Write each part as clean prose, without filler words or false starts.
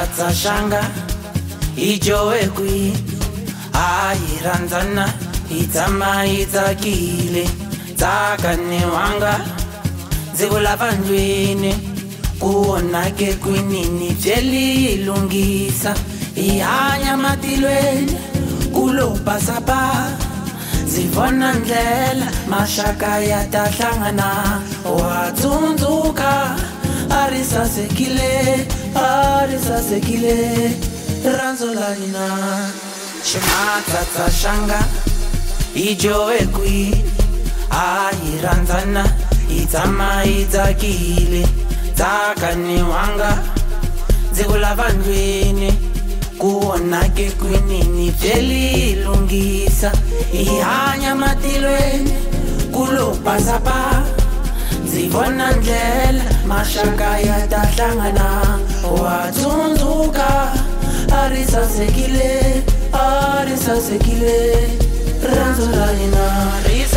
Shimatsa shanga ijowe kwi ayiranzana itama itakile takane wanga zikulapha njwini kuona ke kwinini jeli ilungisa ihanya matilweni kulopasapa zivona ndlela mashaka yatahlangana watunduka arisasekile ranzolanina shimatsa shanga ijowe kwi ayiranzana itama itakile takane wanga zikulapha njwini kuona ke kwinini jeli ilungisa ihanya matilweni kulopasapa zivona ndlela mashaka yatahlangana watunduka arisasekile ranzolanina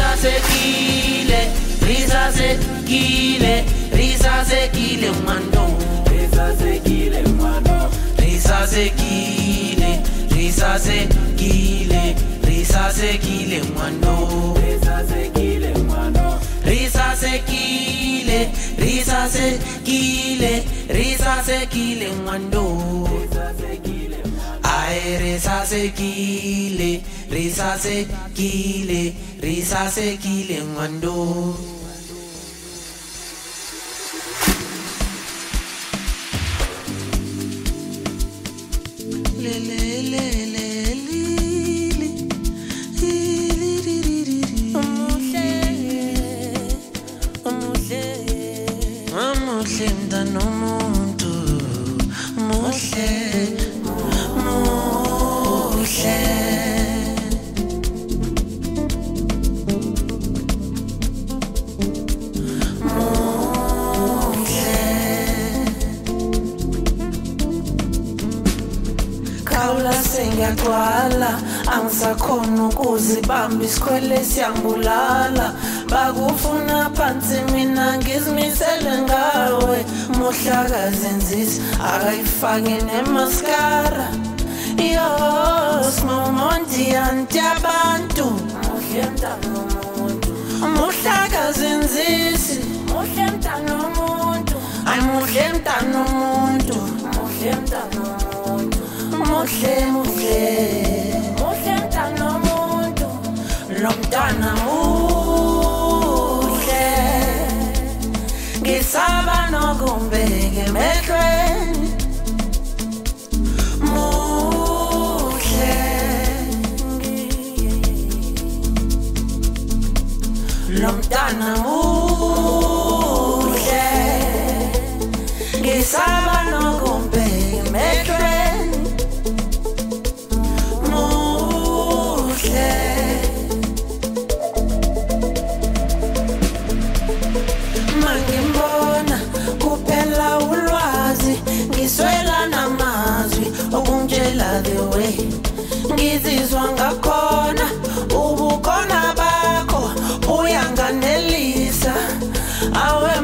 risasekile mando risasekile mando risasekile ngwando ay risasekile ngwando Sengiyakwala angisakhona ukuzibamba isikhwele siyangibulala bakufuna phansi mina ngizimisele ngawe muhlakazi nzisi akayifake nemaskara yo smomonti antiabantu muhle mntana womuntu muhlakazi nzisi muhle mntana womuntu ay muhle mntana womuntu muhle mntana womuntu muhle mntana womuntu lo mntana muhle ngisaba nokumbeka emehlweni muhle lo mntana muhle ngisaba nokumbeka emehlweni mangimbona kuphela ulwazi ngiswela namazwi okungitshela the way ngizizwa ngakhona ubukhona bakho uyanganelisa awe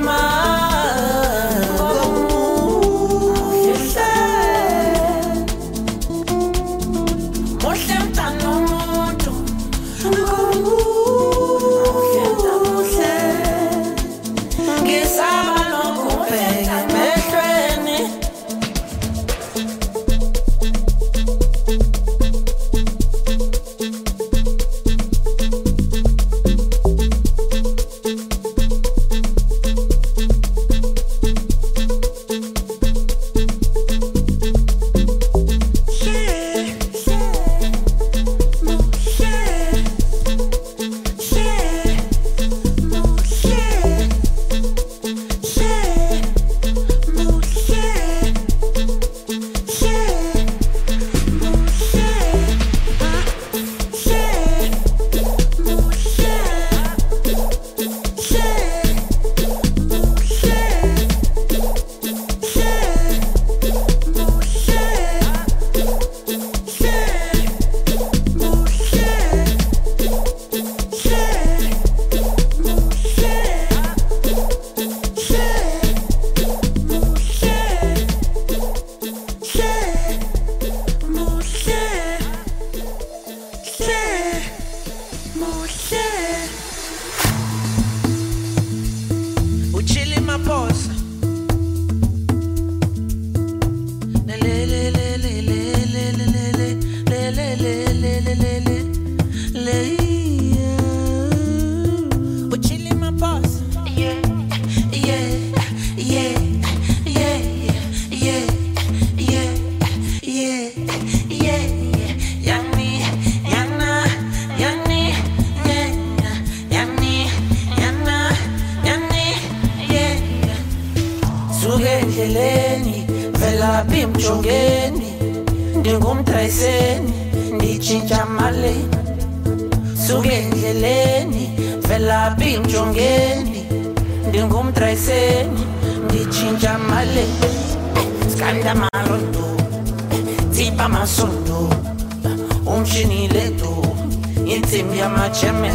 Ndingumdrayiseni nditshintsha mali suke endleleni velaphi mjongeni Ndingumdrayiseni nditshintsha mali skanda marondo tipa masondo umshini leto insimbi yamajemen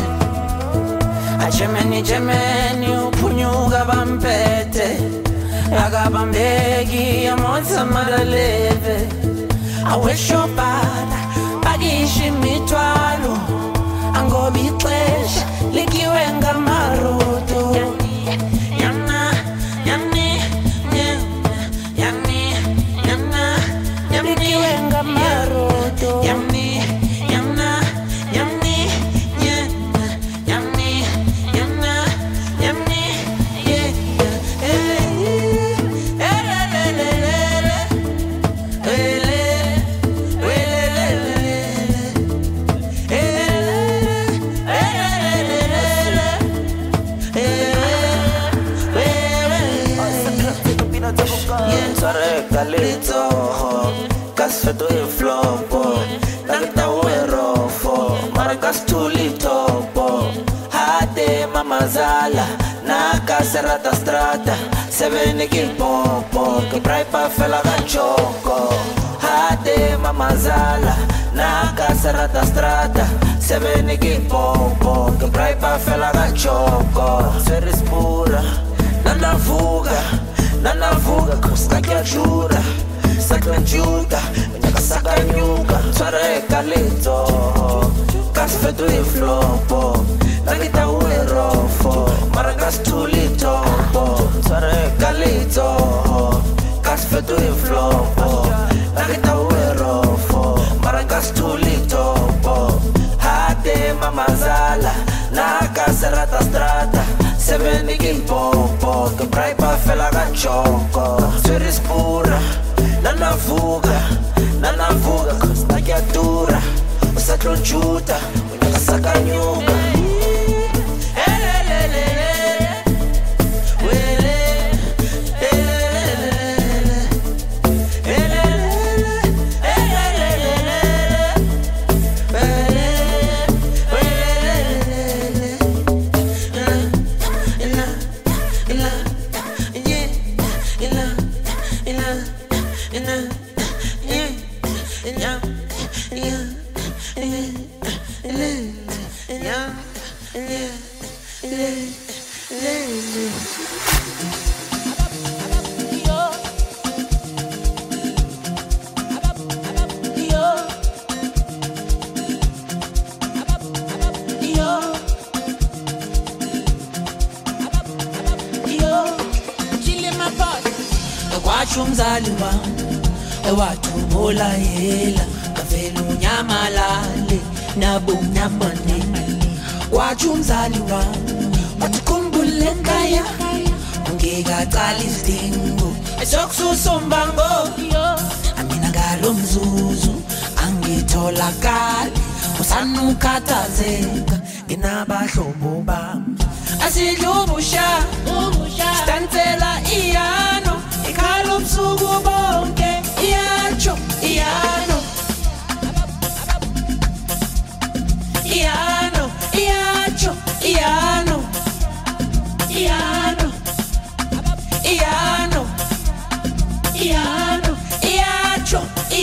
Ajemeni uphunyuka bampete akabambeki amotsa malaleve aweshobhala pakisha imithwalo angoba ixesha likiwe ngamaroto likiwe ngamaroto Galito, casfeto e flopo, nakita uerofo, maracas tulitopo, hade mamazala, naka serata strata, seveni kilpopo, que prai pa fela ganchoco, hade mamazala, naka serata strata, seveni kilpopo, que prai pa fela ganchoco, seres pura, nana fuga, costa que ajuda, sacranjuda, minha sacanyuga, tsare calito, casfeto e flopo, nakita uerofo, maracas tulitopo, tsare calito, casfeto e flopo, nakita uerofo, maracas tulitopo, hade mamazala, naka serata strata. Seveni kilpopo, que prai pa fela ganchoco Seres pura, nana fuga, costa que atura Usa clonchuta, unhaka sacanyuga Umzali wami ewathubula yela kavela unyamalale nabumnyamane kwathi umzali wami wathikhumbule ekhaya ungekaqala izidingo esokususa umbango amina ngalo mzuzu angitholakali usanukhathazeka nginabahlobo bami asidlubusha stansela iyano Ikalo busuku bonke iyacho iyano iyacho iyano iyacho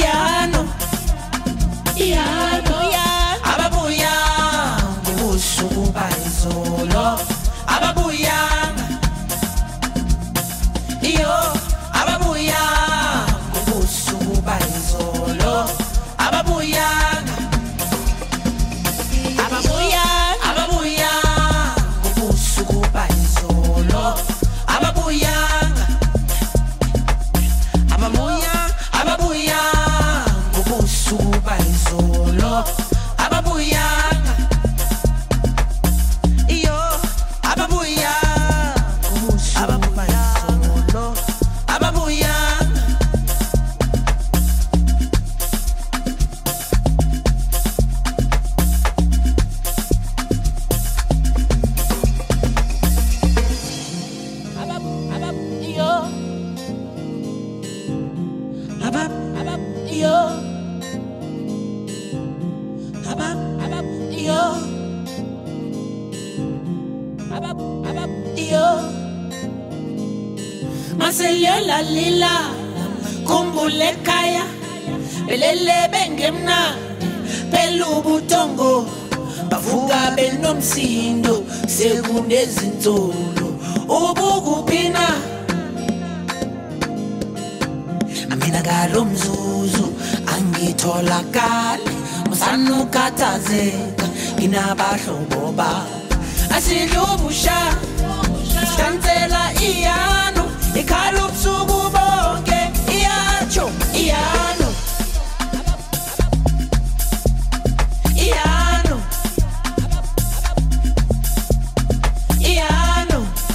iyano ababuya ngobusuku bayizolo ababuya ababuya ngobusuku bayizolo ababuya ngobusuku bayizolo ababuya ngobusuku bayizolo ababuya maseliola lila kumbule kaya belele bengemna pelubutongo bavuka benomsindo sekunezinzolo ubukupina amina galomzuzu angitholakale musanukhathazeka nginabahlobo ba asilubusha Stansela iano ikhala ubusuku bonke iyacho iano iano iano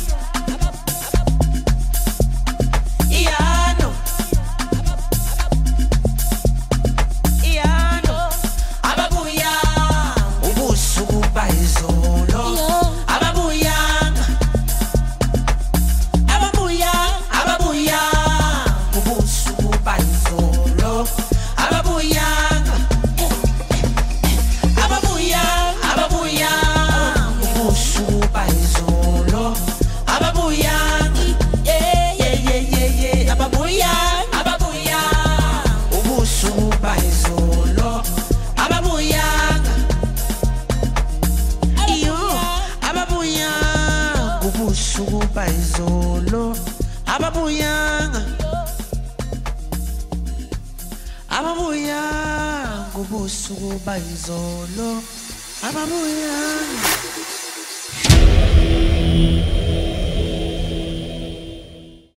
iano iano ababuya ubusuku bayizolo ababuya ubusuku bayizolo ababuya ubusuku bayizolo ababuya ababuya ubusuku bayizolo ababuya ababuya ubusuku bayizolo ababuya ubusuku bayizolo ababuya